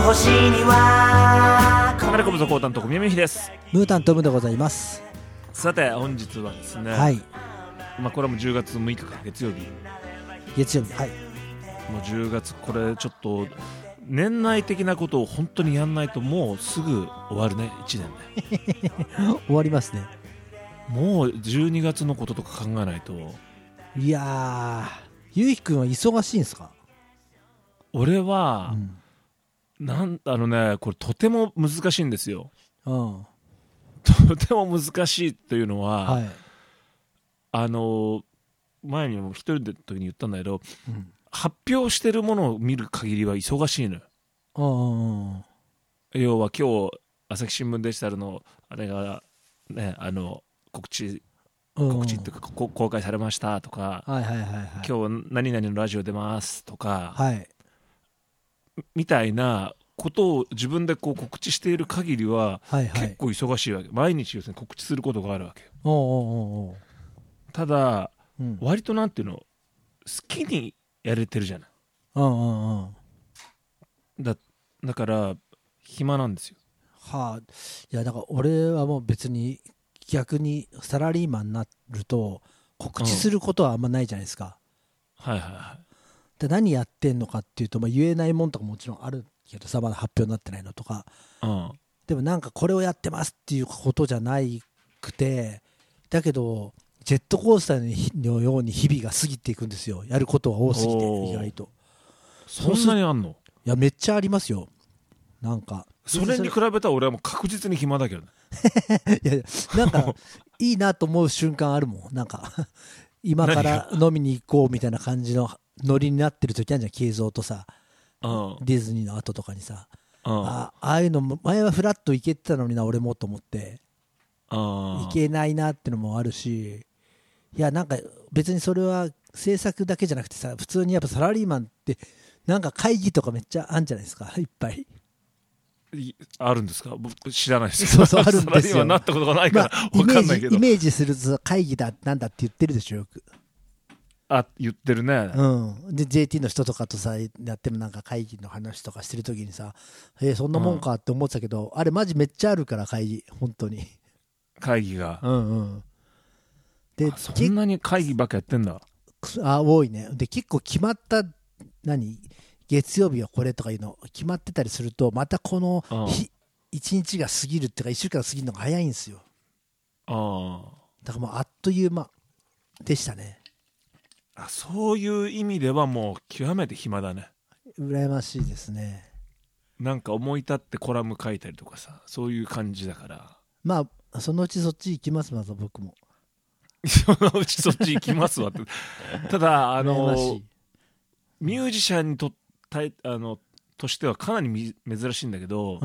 星にはカメラコブザコータンと宮見です。 ムータントムでございます。 さて本日はですね、 はい、 これはもう10月6日か月曜日、 はい、 もう10月、これちょっと年内的なことを本当にやんないともうすぐ終わるね。1年ね終わりますね。 もう12月のこととか考えないと。 いやー、ゆうひくんは忙しいんですか？ 俺は、なんだろうね、これとても難しいんですよ。とても難しいというのは、 はい、 前にも一人で時に言ったんだけど、発表してるものを見る限りは忙しいのよ。要は今日朝日新聞デジタルのあれがね、告知っていうか公開されましたとか、今日何々のラジオ出ますとか、みたいなことを自分でこう告知している限りは結構忙しいわけ。毎日要するに告知することがあるわけ。ただ、割となんていうの、好きにやれてるじゃない。だから暇なんですよ。 いやだから俺はもう別に逆にサラリーマンになると告知することはあんまないじゃないですか。で何やってんのかっていうと、言えないもんとかもちろんあるけどさ、まだ発表になってないのとか、でもなんかこれをやってますっていうことじゃないくて、だけどジェットコースターのように日々が過ぎていくんですよ。やることは多すぎて。意外とそんなにあんの？ いやめっちゃありますよ。なんかそれに比べたら俺はもう確実に暇だけどねいやなんかいいなと思う瞬間あるもん。なんか今から飲みに行こうみたいな感じのノリになってる時あるじゃん。慶三とさ、ディズニーの後とかにさ、ああいうの前はフラッと行けてたのにな俺もと思って、行けないなってのもあるし、いやなんか別にそれは制作だけじゃなくてさ、普通にやっぱサラリーマンってなんか会議とかめっちゃあるんじゃないですか。いっぱいあるんですか？僕知らないですけど。 そうあるんですよ。 サラリーマンになったことがないから分かんないけど、 イメージすると会議だなんだって言ってるでしょよく。 言ってるね。 で JT の人とかとさやってもなんか会議の話とかしてる時にさ、そんなもんかって思ってたけど、あれマジめっちゃあるから会議、本当に会議が。 でそんなに会議ばっかやってんだ。 多いね。で結構決まった月曜日はこれとかいうの決まってたりすると、またこの1日が過ぎるっていうか1週間過ぎるのが早いんですよ。だからもうあっという間でしたね。 そういう意味ではもう極めて暇だね。 羨ましいですね。 なんか思い立ってコラム書いたりとかさ、そういう感じだから。 そのうちそっち行きます。まず僕もそのうちそっち行きますわってただミュージシャンにとしてはかなり珍しいんだけど、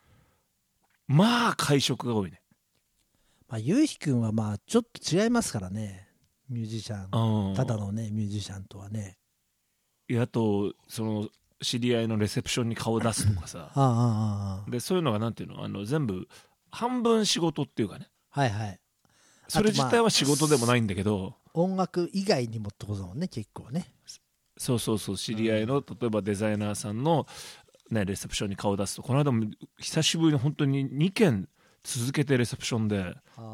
会食が多いね。 ゆうひくんはちょっと違いますからね。ミュージシャン、ただのねミュージシャンとはね。 あとその知り合いのレセプションに顔出すとかさでそういうのがなんていうの、全部半分仕事っていうかね。それ自体は仕事でもないんだけど、 音楽以外にもってことだもんね、結構ね。 そう知り合いの例えばデザイナーさんの、レセプションに顔出すと、この間も久しぶりに本当に2件続けてレセプションで、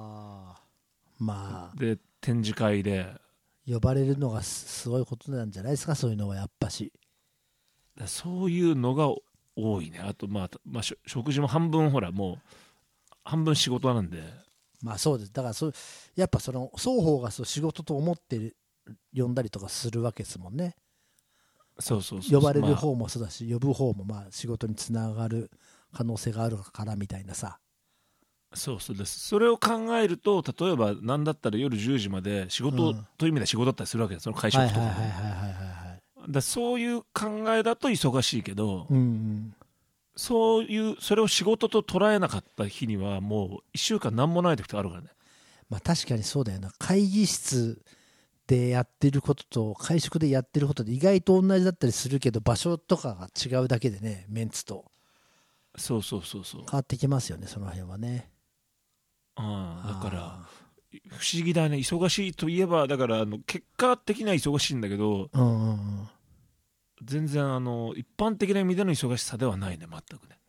で展示会で呼ばれるのがすごいことなんじゃないですか、そういうのはやっぱし。 そういうのが多いね。あと食事も半分ほらもう半分仕事なんで。 そうです。だからやっぱその双方が仕事と思って呼んだりとかするわけですもんね。呼ばれる方もそうだし、呼ぶ方も仕事につながる可能性があるからみたいなさ。 そうです。それを考えると、例えば何だったら夜10時まで仕事という意味では仕事だったりするわけです。その会食とかそういう考えだと忙しいけど、それを仕事と捉えなかった日にはもう1週間何もない時とかあるからね。 確かにそうだよな。会議室でやってることと会食でやってることで意外と同じだったりするけど、場所とかが違うだけでね、メンツとそう変わってきますよね、その辺はね。 だから不思議だね。忙しいといえばだから結果的には忙しいんだけど、 全然一般的な意味での忙しさではないね、全くね。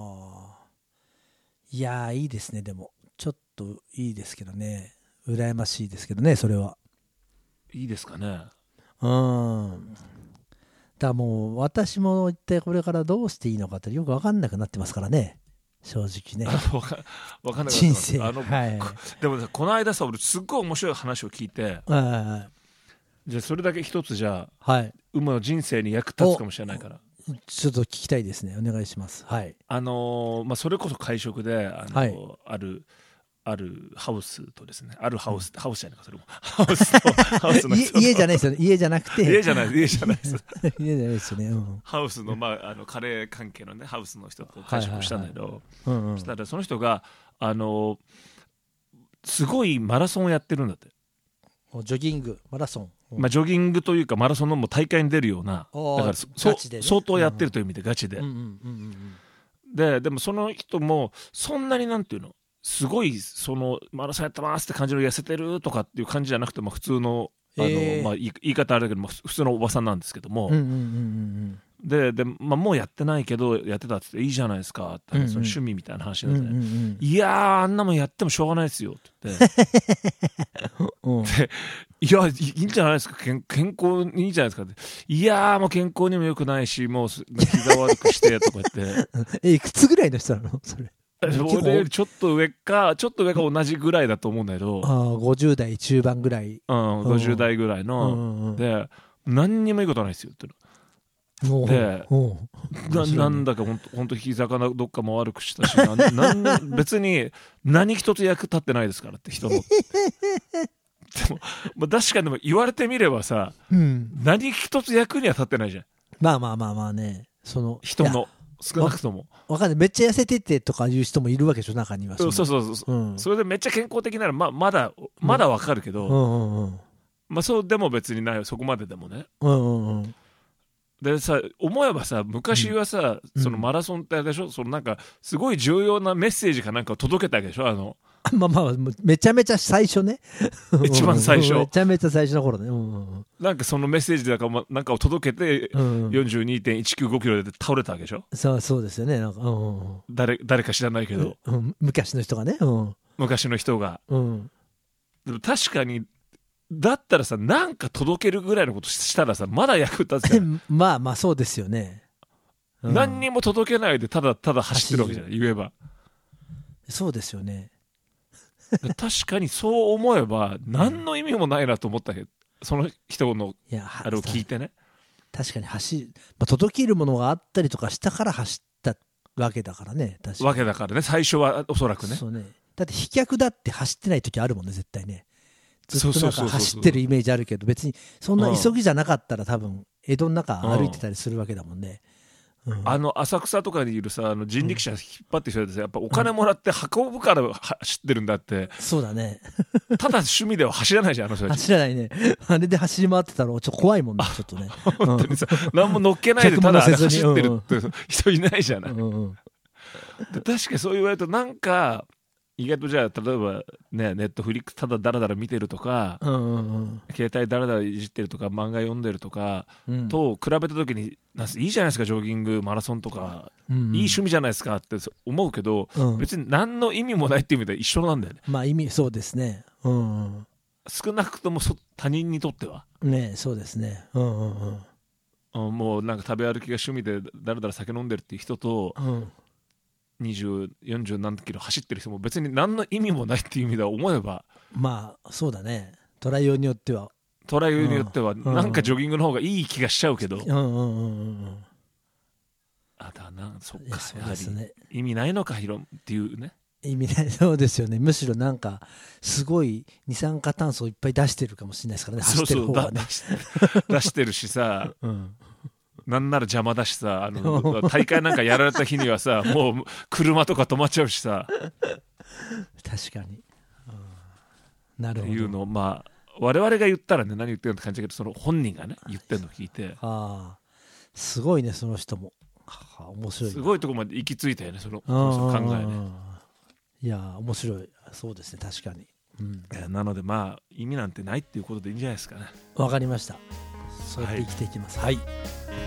いやいいですね。でもちょっといいですけどね、羨ましいですけどね、それはいいですかね。 だからもう私も一体これからどうしていいのかってよく分かんなくなってますからね、正直ね。 分かんなくなってます。 人生でもこの間さ、俺すっごい面白い話を聞いて、じゃあそれだけ一つじゃあ、馬の人生に役立つかもしれないからちょっと聞きたいですね、お願いします。それこそ会食であるハウスとですね、ハウスじゃないか、それもハウスの家じゃないですよね、家じゃなくて家じゃないです家じゃないですよね、 ハウスのカレー関係のねハウスの人と会食したんだけど、そしたらその人がすごいマラソンをやってるんだって。 ジョギング、マラソン、 ジョギングというかマラソンのも大会に出るような、だから相当やってるという意味でガチで、でもその人もそんなになんていうの、すごいそのマラソンやってますって感じの痩せてるとかっていう感じじゃなくて、普通の言い方あれだけど、普通のおばさんなんですけども、でもうやってないけどやってたって言っていいじゃないですかって、その趣味みたいな話になって、いやーあんなもんやってもしょうがないですよって言ってで、いやいいんじゃないですか、健康にいいじゃないですかって、いやーもう健康にも良くないし、もう膝悪くしてとか言っていくつぐらいの人なのそれ。 俺よりちょっと上か同じぐらいだと思うんだけど、 50代中盤ぐらい、 50代ぐらいの、で何にもいいことないですよってで、なんだか本当膝かどっかも悪くしたし、別に何一つ役立ってないですからって人の。でも確かに言われてみればさ、何一つ役には立ってないじゃん。 まあね、その人の少なくともわかんない、めっちゃ痩せててとかいう人もいるわけでしょ、中には。 そう、それでめっちゃ健康的ならまだわかるけど、そうでも別にないよ、そこまででもね。でさ、思えばさ、昔はさ、そのマラソンってあれでしょ、そのなんかすごい重要なメッセージかなんかを届けたわけでしょ、 めちゃめちゃ最初ね一番最初めちゃめちゃ最初の頃ね、 なんかそのメッセージなんかを届けて、42.195 キロで倒れたわけでしょ。 そうですよね、なんか、 誰か知らないけど、 昔の人がね、 昔の人が、でも確かにだったらさ、なんか届けるぐらいのことしたらさ、まだ役立つじゃんまあそうですよね、 何にも届けないでただ走ってるわけじゃない、言えば。 そうですよね確かにそう思えば何の意味もないなと思ったけど、その人のあれを聞いてね。 確かに届けるものがあったりとかしたから走ったわけだからね。 最初はおそらくね。 そうね、だって飛脚だって走ってない時あるもんね、絶対ね。ずっとなんか走ってるイメージあるけど、別にそんな急ぎじゃなかったら多分江戸の中歩いてたりするわけだもんね。 浅草とかにいるさ、人力車引っ張ってる人でさ、やっぱお金もらって運ぶから走ってるんだって、 そうだねただ趣味では走らないじゃん、人たち。 走らないね。あれで走り回ってたらちょっと怖いもんね、ちょっとね。 本当にさ、何も乗っけないでただ走ってるって人いないじゃない。確かにそう言われると、なんか意外とじゃあ例えばね、ネットフリックスただダラダラ見てるとか、携帯ダラダラいじってるとか、漫画読んでるとか、と比べた時にいいじゃないですか、ジョギングマラソンとか、いい趣味じゃないですかって思うけど、別に何の意味もないっていう意味では一緒なんだよね。 そうですね、 少なくとも他人にとってはね、そうですね。 もうなんか食べ歩きが趣味でだらだら酒飲んでるっていう人と、20、40何キロ走ってる人も別に何の意味もないっていう意味では思えば、 そうだね、トライ用によってはなんかジョギングの方がいい気がしちゃうけど、そっか、やはり意味ないのかっていうね。 意味ない、そうですよね。むしろなんかすごい二酸化炭素をいっぱい出してるかもしれないですからね、走ってる方がね。 出してるしさ、なんなら邪魔だしさ、大会なんかやられた日にはさ、もう車とか止まっちゃうしさ。 確かに。なるほど。 っていうのを我々が言ったらね、何言ってるのって感じだけど、その本人がね言ってるのを聞いて、 すごいね、その人も。面白い。 すごいところまで行き着いたよね、その考えね。 いや面白い。そうですね、確かに。 なので意味なんてないっていうことでいいんじゃないですかね。 わかりました。そうやって生きていきます。はい。